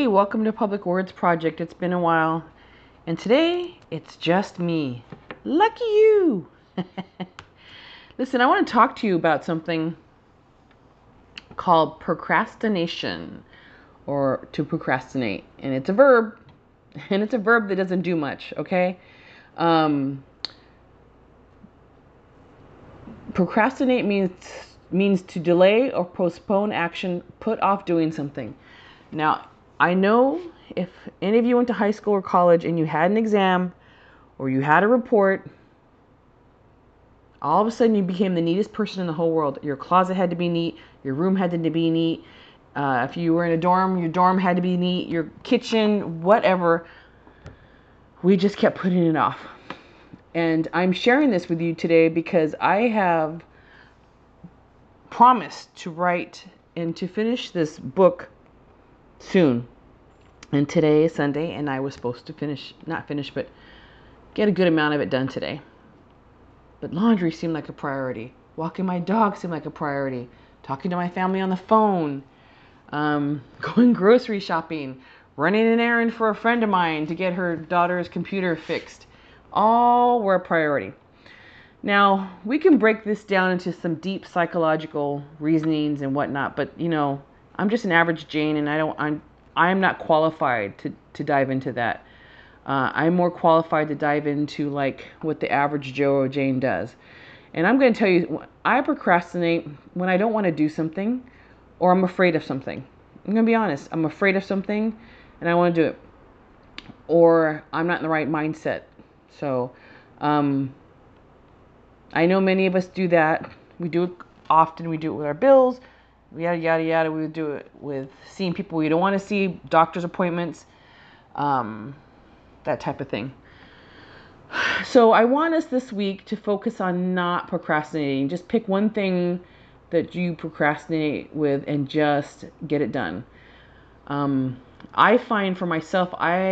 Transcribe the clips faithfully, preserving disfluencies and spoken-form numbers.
welcome to Public Words Project. It's been a while, and today it's just me. Lucky you! Listen, I want to talk to you about something called procrastination, or to procrastinate, and it's a verb, and it's a verb that doesn't do much, okay? Um, procrastinate means means to delay or postpone action, put off doing something. Now, I know if any of you went to high school or college and you had an exam or you had a report, all of a sudden you became the neatest person in the whole world. Your closet had to be neat. Your room had to be neat. Uh, if you were in a dorm, your dorm had to be neat. Your kitchen, whatever. We just kept putting it off. And I'm sharing this with you today because I have promised to write and to finish this book soon. And today is Sunday, and I was supposed to finish, not finish, but get a good amount of it done today. But laundry seemed like a priority. Walking my dog seemed like a priority. Talking to my family on the phone. Um, going grocery shopping. Running an errand for a friend of mine to get her daughter's computer fixed. All were a priority. Now, we can break this down into some deep psychological reasonings and whatnot, but, you know, I'm just an average Jane, and I don't, I'm, I'm not qualified to, to dive into that. Uh, I'm more qualified to dive into like what the average Joe or Jane does. And I'm going to tell you, I procrastinate when I don't want to do something or I'm afraid of something. I'm going to be honest. I'm afraid of something and I want to do it. Or I'm not in the right mindset. So um, I know many of us do that. We do it often. We do it with our bills. Yada, yada, yada. We would do it with seeing people we don't want to see, doctor's appointments, um, that type of thing. So I want us this week to focus on not procrastinating. Just pick one thing that you procrastinate with and just get it done. Um, I find for myself,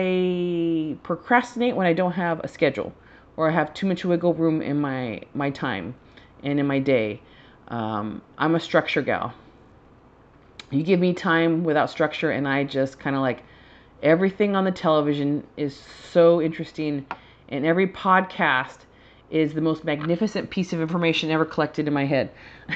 I procrastinate when I don't have a schedule or I have too much wiggle room in my, my time and in my day. Um, I'm a structure gal. You give me time without structure and I just kind of like, everything on the television is so interesting and every podcast is the most magnificent piece of information ever collected in my head.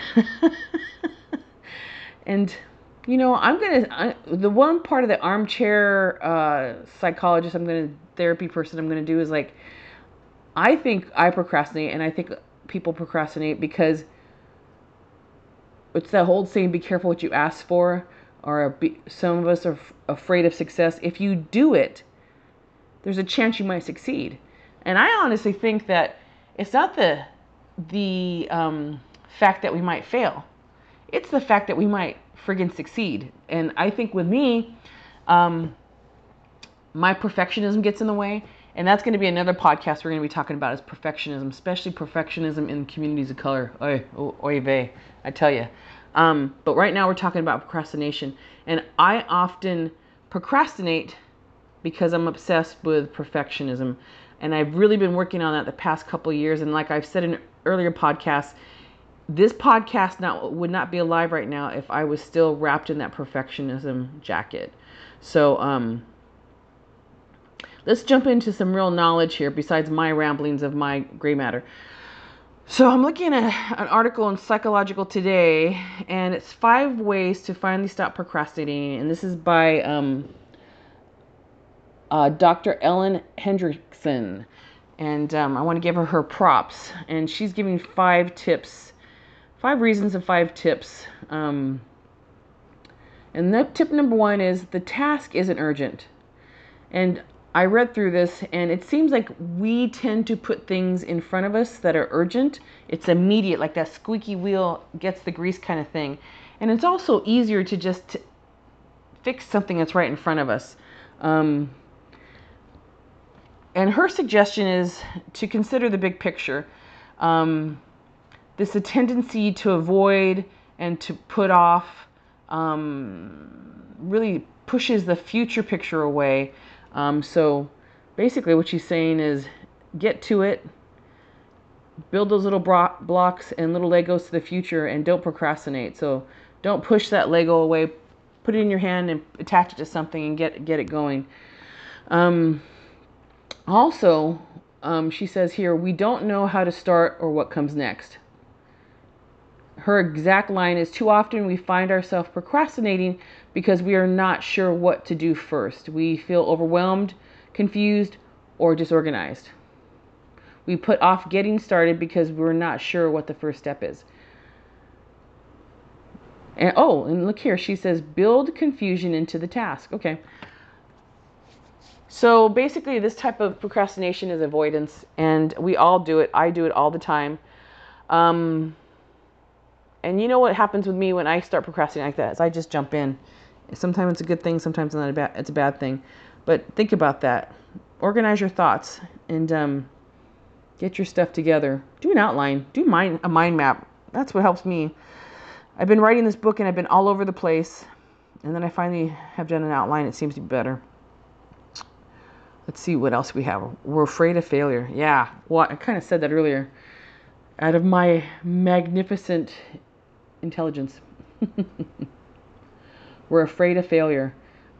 And, you know, I'm going to, the one part of the armchair uh, psychologist, I'm going to, therapy person I'm going to do is like, I think I procrastinate and I think people procrastinate because it's that old saying, be careful what you ask for, or be, some of us are f- afraid of success. If you do it, there's a chance you might succeed. And I honestly think that it's not the the um, fact that we might fail. It's the fact that we might friggin' succeed. And I think with me, um, my perfectionism gets in the way. And that's going to be another podcast we're going to be talking about is perfectionism, especially perfectionism in communities of color. Oy, oy vey, I tell you. Um, but right now we're talking about procrastination. And I often procrastinate because I'm obsessed with perfectionism. And I've really been working on that the past couple of years. And like I've said in earlier podcasts, this podcast not, would not be alive right now if I was still wrapped in that perfectionism jacket. So, um... let's jump into some real knowledge here besides my ramblings of my gray matter. So I'm looking at an article in Psychological Today, and it's five ways to finally stop procrastinating. And this is by um, uh, Doctor Ellen Hendrickson. And um, I want to give her her props. And she's giving five tips, five reasons and five tips. Um, and the tip number one is the task isn't urgent. And I read through this and it seems like we tend to put things in front of us that are urgent. It's immediate, like that squeaky wheel gets the grease kind of thing. And it's also easier to just fix something that's right in front of us. Um, and her suggestion is to consider the big picture. Um, this a tendency to avoid and to put off um, really pushes the future picture away. Um, so basically what she's saying is get to it, build those little bro- blocks and little Legos to the future and don't procrastinate. So don't push that Lego away. put it in your hand and attach it to something and get get it going. Um, also, um, she says here, we don't know how to start or what comes next. Her exact line is, too often we find ourselves procrastinating because we are not sure what to do first. We feel overwhelmed, confused, or disorganized. We put off getting started because we're not sure what the first step is. And oh, and look here, she says, build confusion into the task. Okay. So basically, this type of procrastination is avoidance, and we all do it. I do it all the time. Um, and you know what happens with me when I start procrastinating like that is I just jump in. Sometimes it's a good thing, sometimes it's not a bad, it's a bad thing. But think about that. Organize your thoughts and um, get your stuff together. Do an outline. Do mind, a mind map. That's what helps me. I've been writing this book and I've been all over the place. And then I finally have done an outline. It seems to be better. Let's see what else we have. We're afraid of failure. Yeah, well, I kind of said that earlier. Out of my magnificent intelligence. We're afraid of failure.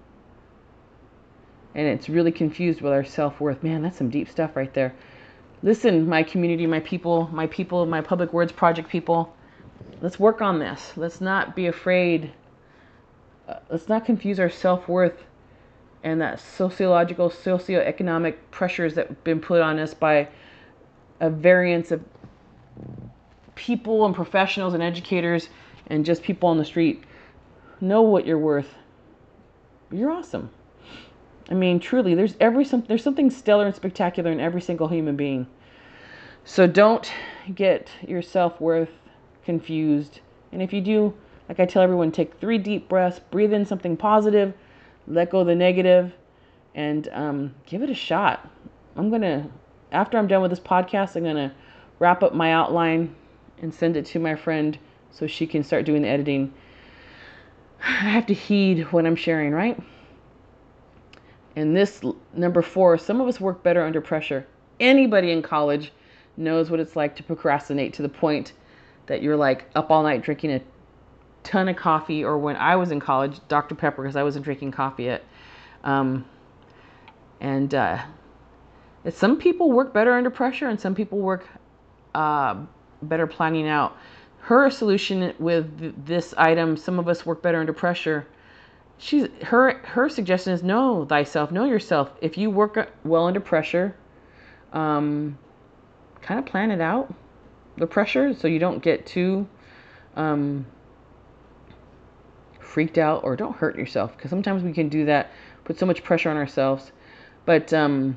And it's really confused with our self-worth. Man, that's some deep stuff right there. Listen, my community, my people, my people, my Public Words Project people. Let's work on this. Let's not be afraid. Uh, let's not confuse our self-worth and that sociological, socioeconomic pressures that have been put on us by a variance of people and professionals and educators and just people on the street. Know what you're worth. You're awesome. I mean, truly, there's every some, there's something stellar and spectacular in every single human being. So don't get your self-worth confused. And if you do, like I tell everyone, take three deep breaths, breathe in something positive, let go of the negative, and um, give it a shot. I'm going to, after I'm done with this podcast, I'm going to wrap up my outline and send it to my friend so she can start doing the editing. I have to heed what I'm sharing, right? And this, number four, some of us work better under pressure. Anybody in college knows what it's like to procrastinate to the point that you're like up all night drinking a ton of coffee, or when I was in college, Doctor Pepper, because I wasn't drinking coffee yet. Um, and uh, some people work better under pressure, and some people work uh, better planning out. Her solution with this item, some of us work better under pressure. She's her her suggestion is know thyself, know yourself. If you work well under pressure, um, kind of plan it out, the pressure, so you don't get too um, freaked out, or don't hurt yourself, because sometimes we can do that, put so much pressure on ourselves. But um,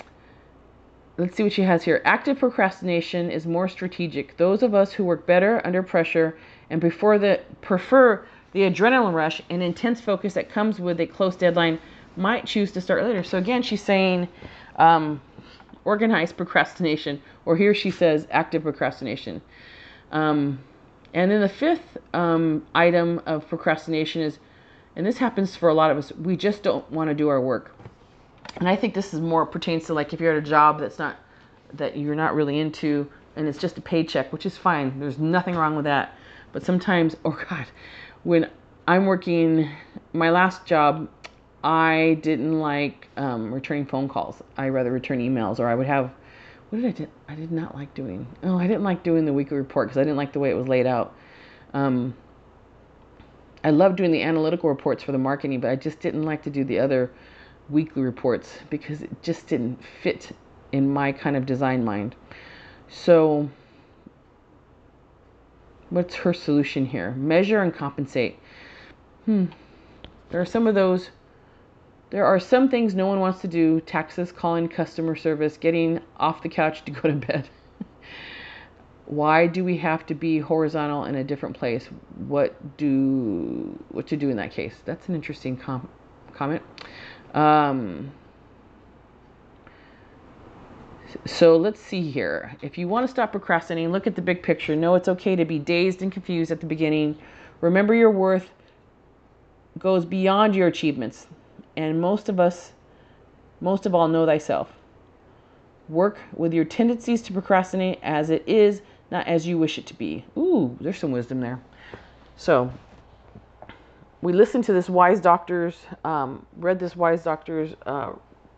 let's see what she has here. Active procrastination is more strategic. Those of us who work better under pressure and prefer the prefer the adrenaline rush and intense focus that comes with a close deadline might choose to start later. So again, she's saying um, organized procrastination, or here she says active procrastination. Um, and then the fifth um, item of procrastination is, and this happens for a lot of us, we just don't want to do our work. And I think this is more pertains to like if you're at a job that's not, that you're not really into, and it's just a paycheck, which is fine. There's nothing wrong with that. But sometimes, oh God, when I'm working my last job, I didn't like um, returning phone calls. I rather return emails, or I would have, what did I do? I did not like doing, oh, I didn't like doing the weekly report because I didn't like the way it was laid out. Um, I loved doing the analytical reports for the marketing, but I just didn't like to do the other weekly reports because it just didn't fit in my kind of design mind. So what's her solution here? Measure and compensate. Hmm. There are some of those. There are some things no one wants to do. Taxes, calling customer service, getting off the couch to go to bed. Why do we have to be horizontal in a different place? What do what to do in that case? That's an interesting com- comment. Um, so let's see here. If you want to stop procrastinating, look at the big picture. Know it's okay to be dazed and confused at the beginning. Remember, your worth goes beyond your achievements. And most of us, most of all, know thyself. Work with your tendencies to procrastinate as it is, not as you wish it to be. Ooh, there's some wisdom there. So we listened to this wise doctor's, um, read this wise doctor's uh,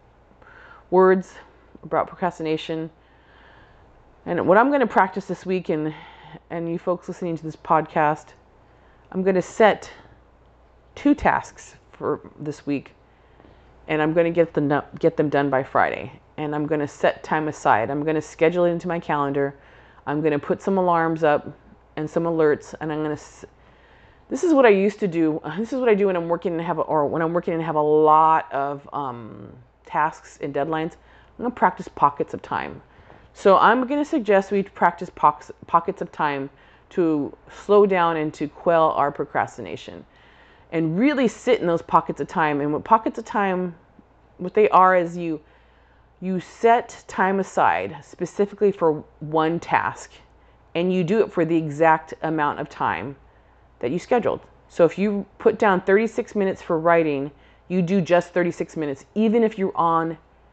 words about procrastination. And what I'm going to practice this week, and and you folks listening to this podcast, I'm going to set two tasks for this week, and I'm going to get them get them done by Friday. And I'm going to set time aside. I'm going to schedule it into my calendar. I'm going to put some alarms up and some alerts, and I'm going to. This is what I used to do. This is what I do when I'm working and have a, or when I'm working and have a lot of um, tasks and deadlines. I'm going to practice pockets of time. So I'm going to suggest we practice pox, pockets of time to slow down and to quell our procrastination, and really sit in those pockets of time. And what pockets of time, what they are is you you set time aside specifically for one task, and you do it for the exact amount of time that you scheduled. So if you put down thirty-six minutes for writing, you do just thirty-six minutes, even if you're on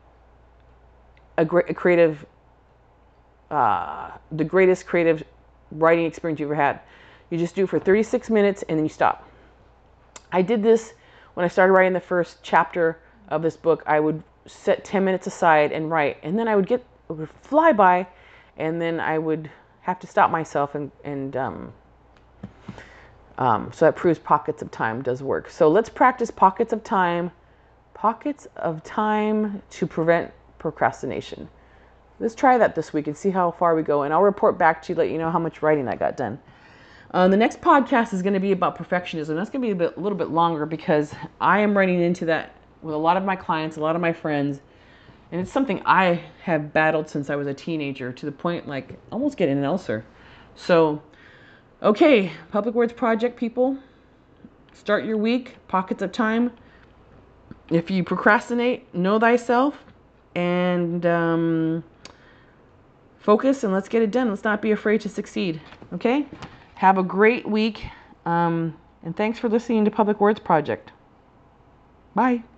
a, great, a creative, uh, the greatest creative writing experience you've ever had. You just do it for thirty-six minutes and then you stop. I did this when I started writing the first chapter of this book. I would set ten minutes aside and write, and then I would get, it would fly by, and then I would have to stop myself and, and um, Um, so that proves pockets of time does work. So let's practice pockets of time, pockets of time to prevent procrastination. Let's try that this week and see how far we go. And I'll report back to you, let you know how much writing I got done. Uh, the next podcast is going to be about perfectionism. That's going to be a, bit, a little bit longer because I am running into that with a lot of my clients, a lot of my friends. And it's something I have battled since I was a teenager, to the point like almost getting an ulcer. So okay, Public Words Project people, start your week, pockets of time. If you procrastinate, know thyself, and um, focus, and let's get it done. Let's not be afraid to succeed, okay? Have a great week, um, and thanks for listening to Public Words Project. Bye.